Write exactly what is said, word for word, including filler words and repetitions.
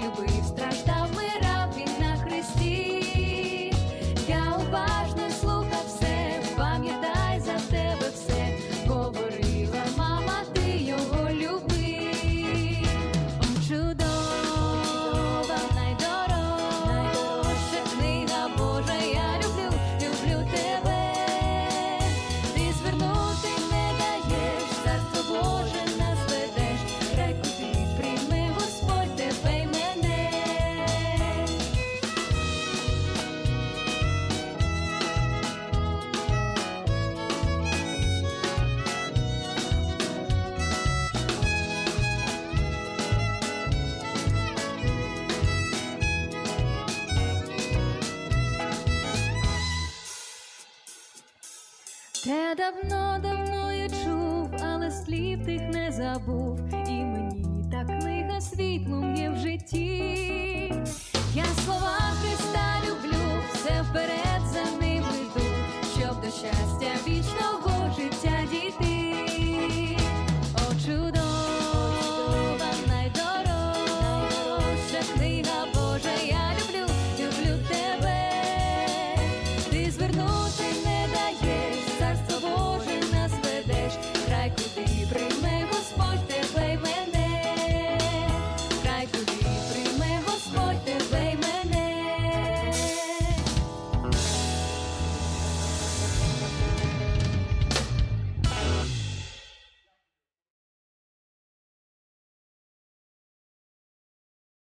любив, страждав, вмирав він на хресті. Я уважно слухав все, пам'ятай, за тебе все говорила мама, ти його любив. О, чудова, найдорожча книга Божа, я люблю, люблю тебе. Ти звернути не даєш, царство Боже нас ведеш, край куди прийме Господь тебе й мене. Те давно-давно я чув, але слів тих не забув, і мені та книга світлом є в житті.